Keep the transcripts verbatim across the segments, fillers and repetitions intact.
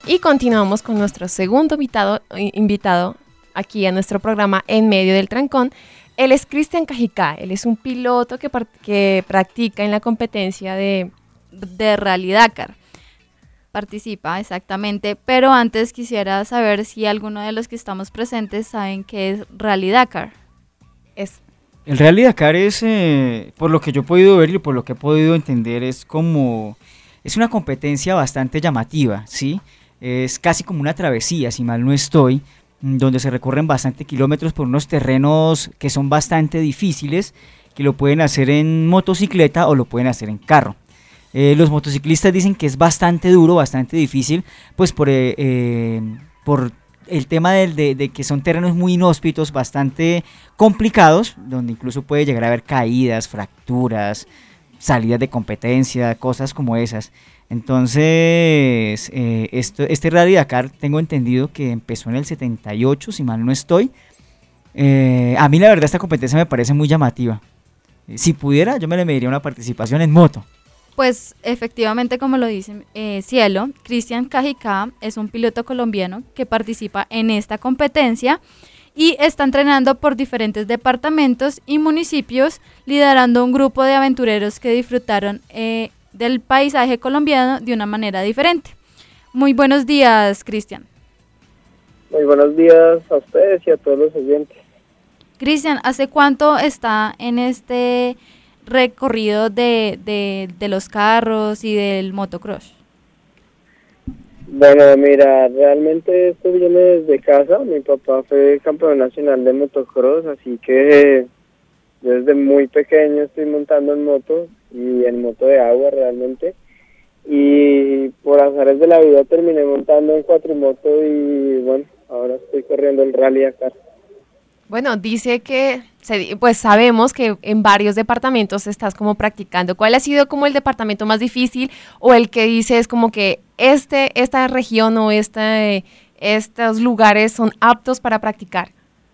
Y continuamos con nuestro segundo invitado, invitado aquí a nuestro programa En Medio del Trancón. Él es Cristian Cajicá, él es un piloto que, que practica en la competencia de, de Rally Dakar. Participa, exactamente, pero antes quisiera saber si alguno de los que estamos presentes saben qué es Rally Dakar. Es El Rally Dakar es, eh, por lo que yo he podido ver y por lo que he podido entender, es como, es una competencia bastante llamativa, ¿sí? Es casi como una travesía, si mal no estoy, donde se recorren bastante kilómetros por unos terrenos que son bastante difíciles, que lo pueden hacer en motocicleta o lo pueden hacer en carro. Eh, los motociclistas dicen que es bastante duro, bastante difícil, pues por, eh, eh, por el tema de, de, de que son terrenos muy inhóspitos, bastante complicados, donde incluso puede llegar a haber caídas, fracturas, salidas de competencia, cosas como esas. Entonces, eh, esto, este Rally Dakar tengo entendido que empezó en el setenta y ocho, si mal no estoy. Eh, a mí la verdad esta competencia me parece muy llamativa. Si pudiera, yo me le mediría una participación en moto. Pues efectivamente, como lo dice eh, Cielo, Cristian Cajicá es un piloto colombiano que participa en esta competencia y está entrenando por diferentes departamentos y municipios, liderando un grupo de aventureros que disfrutaron eh, del paisaje colombiano de una manera diferente. Muy buenos días, Cristian. Muy buenos días a ustedes y a todos los oyentes. Cristian, ¿hace cuánto está en este recorrido de, de, de los carros y del motocross? Bueno, mira, realmente esto viene desde casa. Mi papá fue campeón nacional de motocross, así que yo desde muy pequeño estoy montando en moto y en moto de agua realmente. Y por azares de la vida terminé montando en cuatrimoto y bueno, ahora estoy corriendo el Rally Dakar. Bueno, dice que, se, pues sabemos que en varios departamentos estás como practicando. ¿Cuál ha sido como el departamento más difícil o el que dices como que este, esta región o este, estos lugares son aptos para practicar?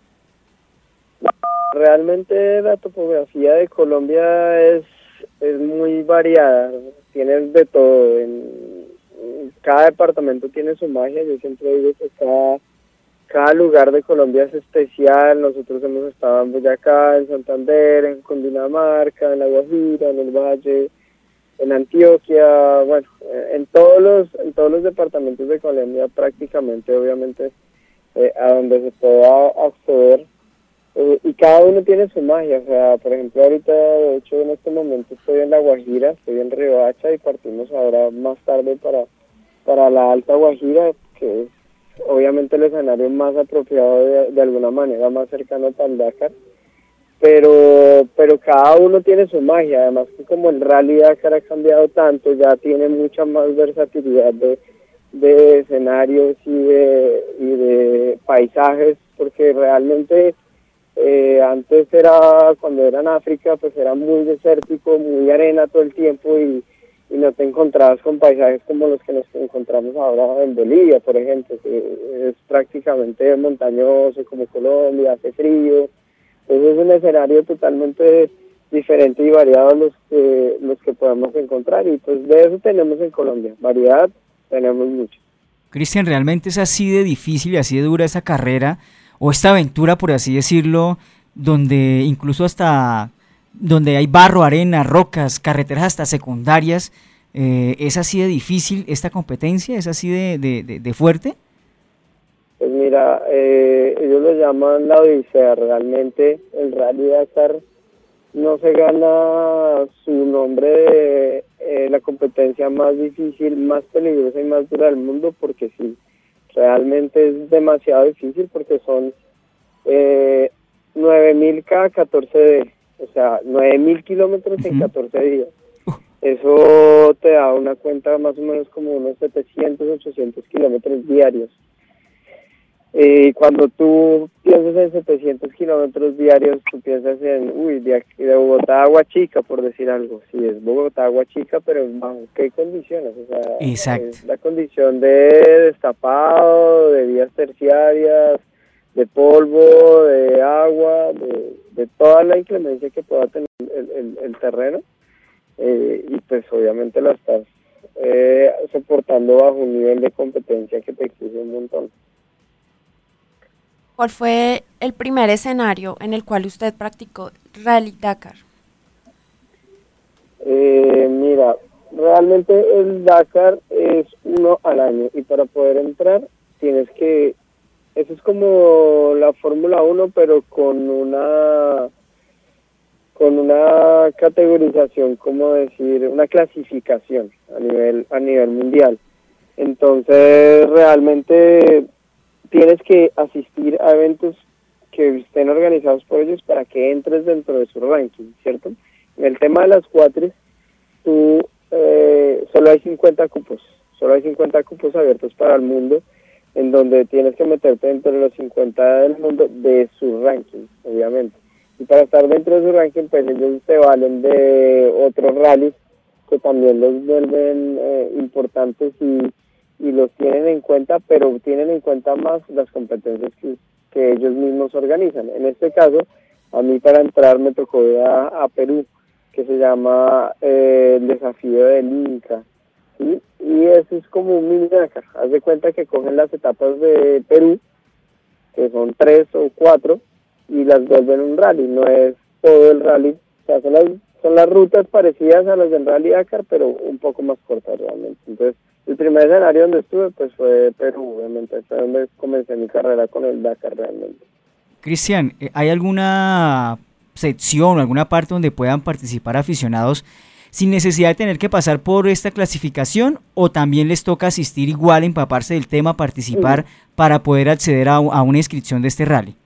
Realmente la topografía de Colombia es, es muy variada, tienes de todo. En, en cada departamento tiene su magia. Yo siempre digo que cada... Cada lugar de Colombia es especial. Nosotros hemos estado en Boyacá, en Santander, en Cundinamarca, en La Guajira, en el Valle, en Antioquia, bueno, en todos los en todos los departamentos de Colombia prácticamente, obviamente, eh, a donde se pueda acceder. Eh, y cada uno tiene su magia. O sea, por ejemplo, ahorita, de hecho, en este momento estoy en La Guajira, estoy en Riohacha y partimos ahora más tarde para, para la Alta Guajira, que es obviamente el escenario más apropiado de, de alguna manera, más cercano al Dakar, pero pero cada uno tiene su magia. Además que como el Rally Dakar ha cambiado tanto, ya tiene mucha más versatilidad de, de escenarios y de, y de paisajes, porque realmente eh, antes era, cuando era en África, pues era muy desértico, muy arena todo el tiempo y y no te encontrabas con paisajes como los que nos encontramos ahora en Bolivia, por ejemplo, que es prácticamente montañoso como Colombia, hace frío. Entonces es un escenario totalmente diferente y variado a los que, los que podemos encontrar, y pues de eso tenemos en Colombia, variedad tenemos mucho. Cristian, ¿realmente es así de difícil y así de dura esa carrera o esta aventura, por así decirlo, donde incluso hasta... donde hay barro, arena, rocas, carreteras hasta secundarias? Eh, ¿Es así de difícil esta competencia? ¿Es así de, de, de, de fuerte? Pues mira, eh, ellos lo llaman la odisea. Realmente el Rally Dakar no se gana su nombre de eh, la competencia más difícil, más peligrosa y más dura del mundo, porque sí, realmente es demasiado difícil, porque son eh, nueve mil cada catorce días. O sea, nueve mil kilómetros en catorce días. Eso te da una cuenta más o menos como unos setecientos, ochocientos kilómetros diarios. Y eh, cuando tú piensas en setecientos kilómetros diarios, tú piensas en, uy, de, aquí, de Bogotá a Aguachica, por decir algo. Sí, es Bogotá a Aguachica, pero ¿bajo qué condiciones? O sea, exacto, es la condición de destapado, de vías terciarias, de polvo, de agua, de, de toda la inclemencia que pueda tener el, el, el terreno, eh, y pues obviamente la estás eh, soportando bajo un nivel de competencia que te exige un montón. ¿Cuál fue el primer escenario en el cual usted practicó Rally Dakar? Eh, mira, realmente el Dakar es uno al año y para poder entrar tienes que, eso es como la Fórmula uno pero con una con una categorización, como decir, una clasificación a nivel a nivel mundial. Entonces realmente tienes que asistir a eventos que estén organizados por ellos para que entres dentro de su ranking, ¿cierto? En el tema de las cuatris, tú eh, solo hay cincuenta cupos, solo hay cincuenta cupos abiertos para el mundo, en donde tienes que meterte dentro de los cincuenta del mundo de su ranking, obviamente. Y para estar dentro de su ranking, pues ellos te valen de otros rallies que también los vuelven eh, importantes y, y los tienen en cuenta, pero tienen en cuenta más las competencias que, que ellos mismos organizan. En este caso, a mí para entrar me tocó ir a, a Perú, que se llama eh, el desafío del Inca, ¿sí? Y eso es como un mini Dakar. Haz de cuenta que cogen las etapas de Perú, que son tres o cuatro, y las vuelven un rally, no es todo el rally, o sea, son las, son las rutas parecidas a las del Rally Dakar, pero un poco más cortas realmente. Entonces, el primer escenario donde estuve, pues fue Perú, obviamente, fue donde comencé mi carrera con el Dakar realmente. Cristian, ¿hay alguna sección o alguna parte donde puedan participar aficionados sin necesidad de tener que pasar por esta clasificación, o también les toca asistir igual, empaparse del tema, participar sí. para poder acceder a, a una inscripción de este rally?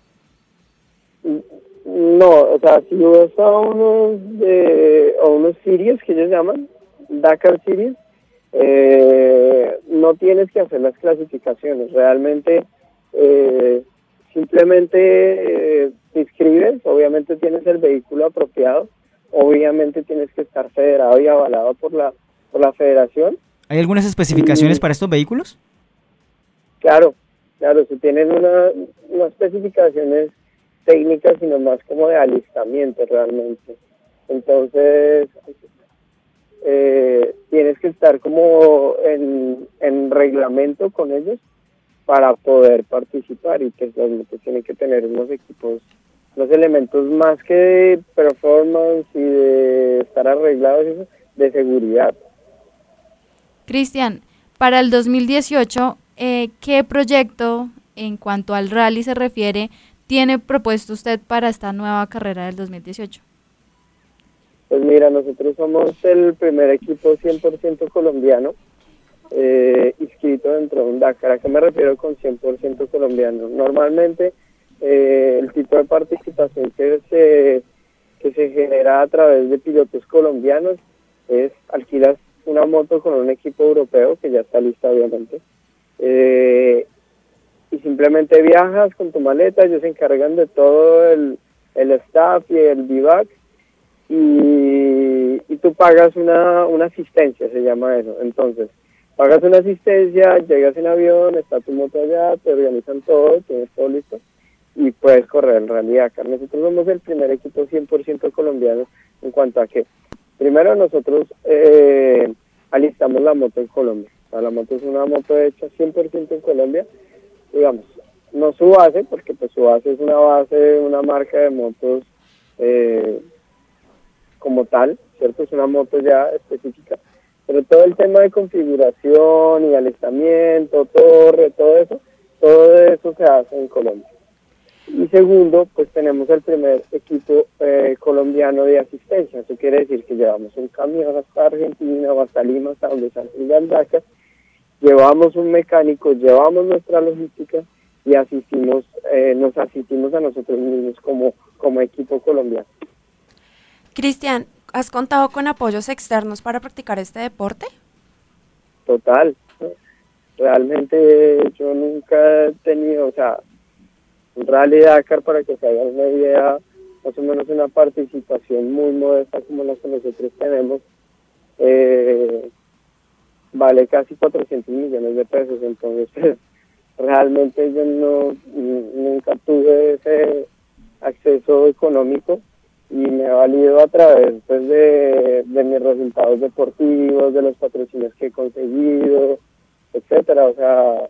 No, o sea, si vas a unos, de, a unos series que ellos llaman, Dakar Series, eh, no tienes que hacer las clasificaciones, realmente eh, simplemente eh, te inscribes, obviamente tienes el vehículo apropiado, obviamente tienes que estar federado y avalado por la por la federación. ¿Hay algunas especificaciones y, para estos vehículos? Claro, claro, si tienen una, unas especificaciones técnicas, sino más como de alistamiento realmente. Entonces, eh, tienes que estar como en, en reglamento con ellos para poder participar, y pues los motos tienen que tener unos equipos, los elementos más que de performance y de estar arreglados, eso, de seguridad. Cristian, para el dos mil dieciocho, eh, ¿qué proyecto en cuanto al rally se refiere tiene propuesto usted para esta nueva carrera del dos mil dieciocho? Pues mira, nosotros somos el primer equipo cien por ciento colombiano eh, inscrito dentro de un Dakar. ¿A qué me refiero con cien por ciento colombiano? Normalmente eh, el tipo de participación que se, que se genera a través de pilotos colombianos es alquilas una moto con un equipo europeo que ya está lista obviamente, eh, y simplemente viajas con tu maleta, ellos se encargan de todo el, el staff y el vivac, y, y tú pagas una, una asistencia, se llama eso. Entonces, pagas una asistencia, llegas en avión, está tu moto allá, te organizan todo, tienes todo listo, y puedes correr el Rally Dakar. Nosotros somos el primer equipo cien por ciento colombiano en cuanto a que, primero nosotros eh, alistamos la moto en Colombia. O sea, la moto es una moto hecha cien por ciento en Colombia, digamos, no su base, porque pues su base es una base, una marca de motos eh, como tal, ¿cierto? Es una moto ya específica, pero todo el tema de configuración y alistamiento, torre, todo eso, todo eso se hace en Colombia. Y segundo, pues tenemos el primer equipo eh, colombiano de asistencia. Eso quiere decir que llevamos un camión hasta Argentina o hasta Lima, hasta donde se hace el Dakar, llevamos un mecánico, llevamos nuestra logística y asistimos, eh, nos asistimos a nosotros mismos como, como equipo colombiano. Cristian, ¿has contado con apoyos externos para practicar este deporte? Total, realmente yo nunca he tenido, o sea, un Rally Dakar, para que se hagan una idea, más o menos una participación muy modesta como la que nosotros tenemos, eh, vale casi cuatrocientos millones de pesos, entonces pues, realmente yo no nunca tuve ese acceso económico y me ha valido a través pues de, de mis resultados deportivos, de los patrocinios que he conseguido, etcétera. O sea,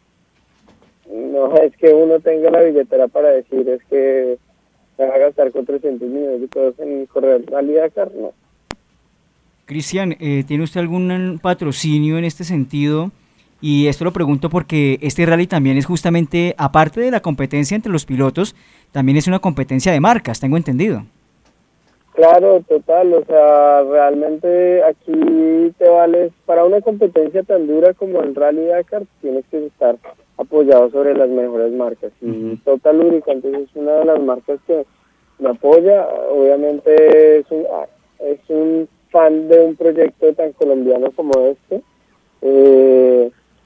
no es que uno tenga la billetera para decir es que se va a gastar con trescientos millones de pesos en correr Rally Dakar, no. Cristian, eh, ¿tiene usted algún patrocinio en este sentido? Y esto lo pregunto porque este rally también es justamente, aparte de la competencia entre los pilotos, también es una competencia de marcas, tengo entendido. Claro, total, o sea, realmente aquí te vales, para una competencia tan dura como el Rally Dakar, tienes que estar apoyado sobre las mejores marcas. Y uh-huh. Total Lubricantes es una de las marcas que me apoya, obviamente es un, es un fan de un proyecto tan colombiano como este. Eh,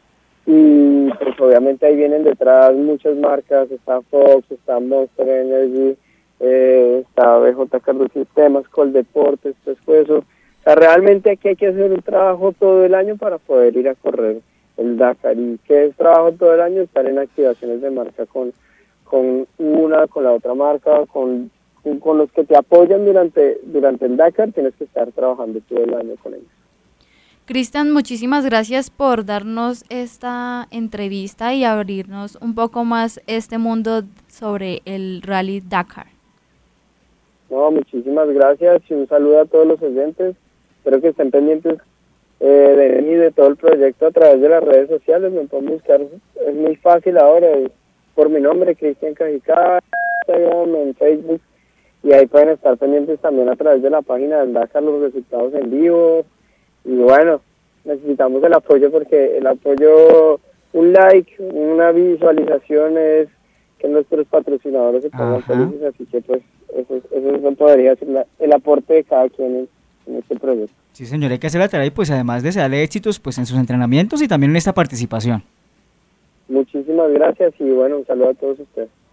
y pues obviamente ahí vienen detrás muchas marcas, está Fox, está Monster Energy, eh, está B J Cardo Sistemas, Coldeportes, Pescuezo. O sea, realmente aquí hay que hacer un trabajo todo el año para poder ir a correr el Dakar. ¿Y qué es trabajo todo el año? Estar en activaciones de marca con, con una, con la otra marca, con, con los que te apoyan durante, durante el Dakar, tienes que estar trabajando todo el año con ellos. Cristian, muchísimas gracias por darnos esta entrevista y abrirnos un poco más este mundo sobre el Rally Dakar. No, muchísimas gracias y un saludo a todos los oyentes. Espero que estén pendientes eh, de mí y de todo el proyecto a través de las redes sociales. Me pueden buscar, es muy fácil ahora, por mi nombre, Cristian Cajicá, Instagram, en Facebook, y ahí pueden estar pendientes también a través de la página del Dakar, los resultados en vivo. Y bueno, necesitamos el apoyo porque el apoyo, un like, una visualización es que nuestros patrocinadores se pongan felices, así que pues eso, eso podría ser la, el aporte de cada quien en, en este proyecto. Sí, señor, hay que hacer la tarea y pues además desearle éxitos pues en sus entrenamientos y también en esta participación. Muchísimas gracias y bueno, un saludo a todos ustedes.